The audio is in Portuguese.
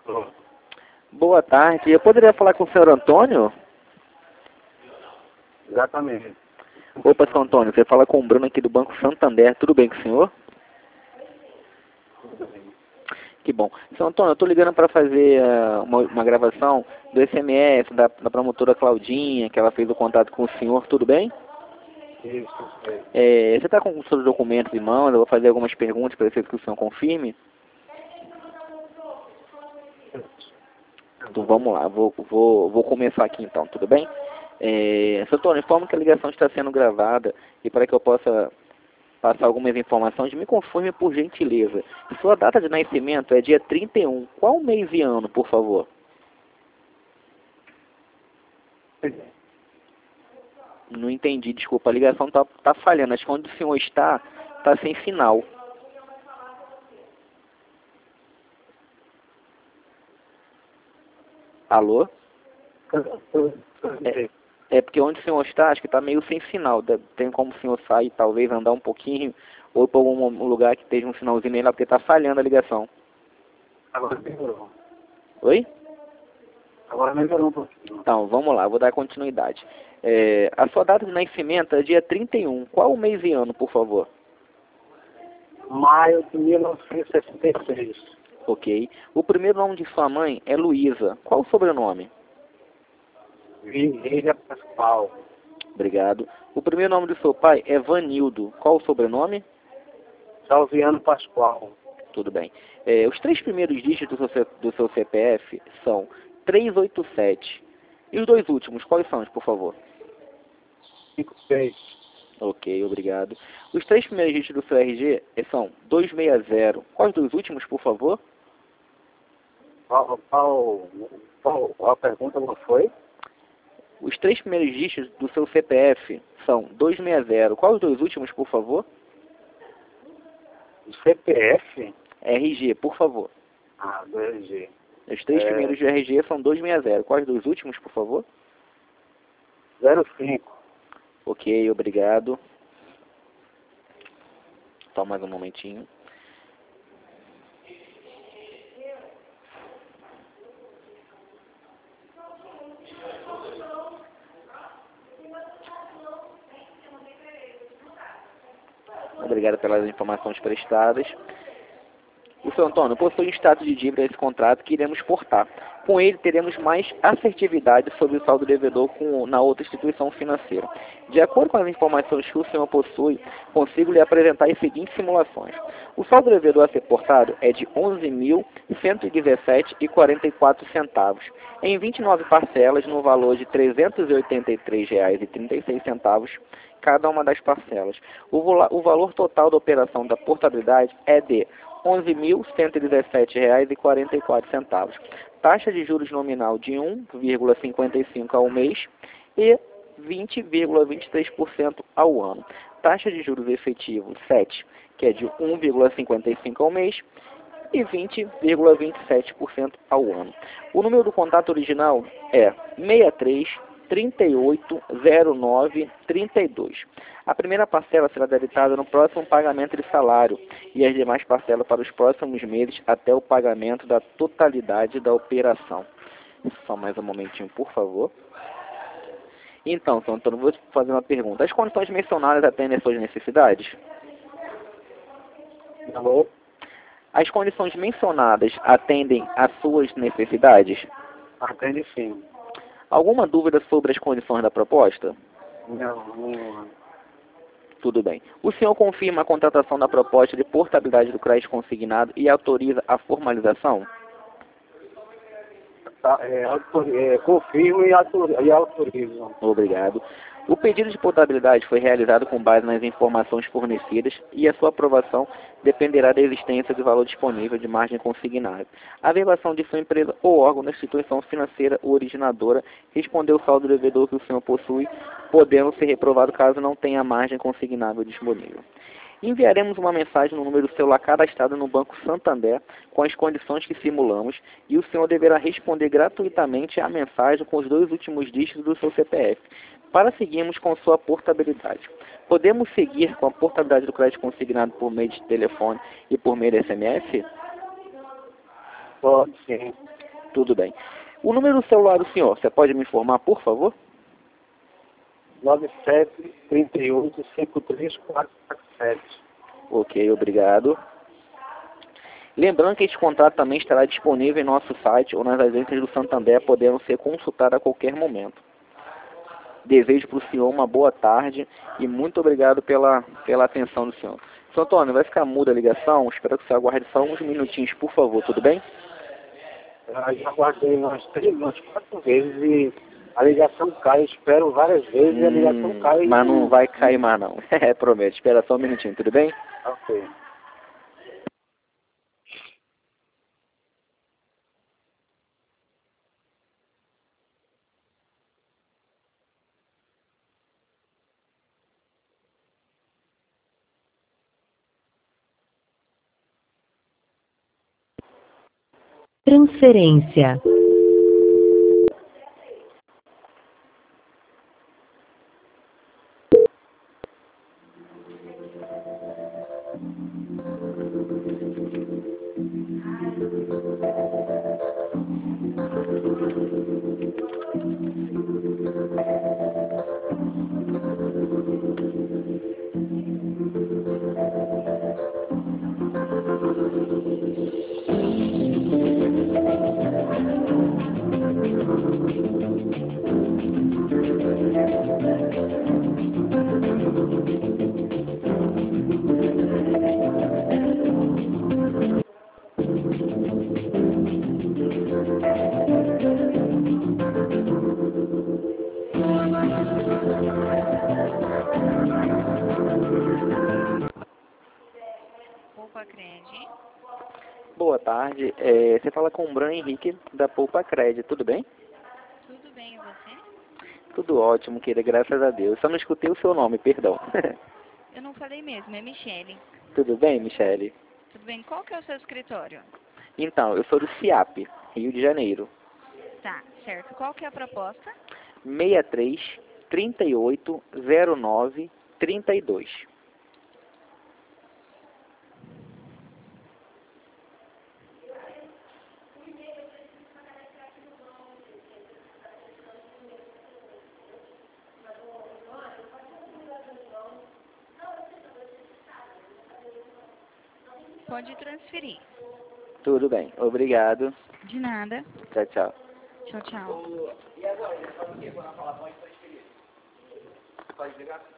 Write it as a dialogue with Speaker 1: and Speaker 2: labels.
Speaker 1: Tô.
Speaker 2: Boa tarde. Eu poderia falar com o senhor Antônio?
Speaker 1: Exatamente.
Speaker 2: Opa, senhor Antônio, você fala com o Bruno aqui do Banco Santander. Tudo bem com o senhor?
Speaker 1: Tudo bem.
Speaker 2: Que bom. Senhor Antônio, eu estou ligando para fazer uma gravação do SMS da promotora Claudinha, que ela fez o contato com o senhor. Tudo bem?
Speaker 1: Isso,
Speaker 2: Você está com os seus documentos em mãos? Eu vou fazer algumas perguntas para ver se o senhor confirme. Então vamos lá, vou começar aqui então, tudo bem? Senhor Antônio, informo que a ligação está sendo gravada e para que eu possa passar algumas informações, me confirme por gentileza. Sua data de nascimento é dia 31. Qual mês e ano, por favor? Não entendi, desculpa, a ligação tá falhando. Acho que onde o senhor está sem sinal. Alô? É porque onde o senhor está, acho que está meio sem sinal. Tem como o senhor sair, talvez andar um pouquinho, ou ir para algum lugar que esteja um sinalzinho aí lá, porque está falhando a ligação.
Speaker 1: Agora melhorou.
Speaker 2: Oi?
Speaker 1: Agora melhorou um pouquinho.
Speaker 2: Então, vamos lá, vou dar continuidade. A sua data de nascimento é dia 31. Qual o mês e ano, por favor?
Speaker 1: Maio de 1966.
Speaker 2: Ok. O primeiro nome de sua mãe é Luísa. Qual o sobrenome?
Speaker 1: Vigília Pascoal.
Speaker 2: Obrigado. O primeiro nome do seu pai é Vanildo. Qual o sobrenome?
Speaker 1: Salviano Pascoal.
Speaker 2: Tudo bem. Os três primeiros dígitos do seu CPF são 387. E os dois últimos, quais são, por favor?
Speaker 1: 56.
Speaker 2: Ok, obrigado. Os três primeiros dígitos do seu RG são 260. Quais dois últimos, por favor?
Speaker 1: A pergunta não foi?
Speaker 2: Os três primeiros dígitos do seu CPF são 260. Quais os dois últimos, por favor?
Speaker 1: CPF?
Speaker 2: RG, por favor.
Speaker 1: Ah, do RG.
Speaker 2: Os três primeiros do RG são 260. Quais dois últimos, por favor?
Speaker 1: 05.
Speaker 2: Ok, obrigado. Só mais um momentinho. Obrigado pelas informações prestadas. O senhor Antônio possui um status de dívida esse contrato que iremos portar. Com ele, teremos mais assertividade sobre o saldo devedor na outra instituição financeira. De acordo com as informações que o senhor possui, consigo lhe apresentar as seguintes simulações. O saldo devedor a ser portado é de R$ 11.117,44, em 29 parcelas no valor de R$ 383,36, cada uma das parcelas. O valor total da operação da portabilidade é de R$ 11.117,44. Taxa de juros nominal de 1,55% ao mês e 20,23% ao ano. Taxa de juros efetivos 7, que é de 1,55% ao mês e 20,27% ao ano. O número do contrato original é 63 38 09 32. A primeira parcela será debitada no próximo pagamento de salário e as demais parcelas para os próximos meses até o pagamento da totalidade da operação. Só mais um momentinho, por favor. Então, senhor Antônio, vou fazer uma pergunta. As condições mencionadas atendem às suas necessidades?
Speaker 1: Alô?
Speaker 2: As condições mencionadas atendem às suas necessidades?
Speaker 1: Atende sim.
Speaker 2: Alguma dúvida sobre as condições da proposta?
Speaker 1: Não.
Speaker 2: Tudo bem. O senhor confirma a contratação da proposta de portabilidade do crédito consignado e autoriza a formalização?
Speaker 1: Confirmo e autorizo.
Speaker 2: Obrigado. O pedido de portabilidade foi realizado com base nas informações fornecidas e a sua aprovação dependerá da existência de valor disponível de margem consignável. A versão de sua empresa ou órgão da instituição financeira ou originadora respondeu o saldo devedor que o senhor possui, podendo ser reprovado caso não tenha margem consignável disponível. Enviaremos uma mensagem no número celular cadastrado no Banco Santander com as condições que simulamos e o senhor deverá responder gratuitamente à mensagem com os dois últimos dígitos do seu CPF, para seguirmos com sua portabilidade. Podemos seguir com a portabilidade do crédito consignado por meio de telefone e por meio de SMS?
Speaker 1: Pode sim.
Speaker 2: Tudo bem. O número do celular do senhor, você pode me informar, por favor?
Speaker 1: 9738-53447.
Speaker 2: Ok, obrigado. Lembrando que este contrato também estará disponível em nosso site ou nas agências do Santander, podendo ser consultado a qualquer momento. Desejo para o senhor uma boa tarde e muito obrigado pela atenção do senhor. Senhor Antônio, vai ficar muda a ligação? Espero que o senhor aguarde só uns minutinhos, por favor, tudo bem?
Speaker 1: Eu já guardei umas 4 vezes e a ligação cai. Espero várias vezes e a ligação cai.
Speaker 2: Mas não vai cair mais não. Prometo. Espera só um minutinho, tudo bem?
Speaker 1: Ok.
Speaker 3: Transferência.
Speaker 4: Poupa Cred.
Speaker 2: Boa tarde. Você fala com o Bruno Henrique, da Poupa Cred, tudo bem?
Speaker 4: Tudo bem, e você?
Speaker 2: Tudo ótimo, querida, graças a Deus. Só não escutei o seu nome, perdão.
Speaker 4: Eu não falei mesmo, é Michele.
Speaker 2: Tudo bem, Michele?
Speaker 4: Tudo bem, qual que é o seu escritório?
Speaker 2: Então, eu sou do CIAP, Rio de Janeiro.
Speaker 4: Tá, certo. Qual que é a proposta?
Speaker 2: 63 38 09 32.
Speaker 4: Pode transferir.
Speaker 2: Tudo bem, obrigado.
Speaker 4: De nada.
Speaker 2: Tchau, tchau.
Speaker 4: Tchau, tchau.
Speaker 2: E agora, ele fala o quê? Quando ela fala, pode transferir. Pode ligar?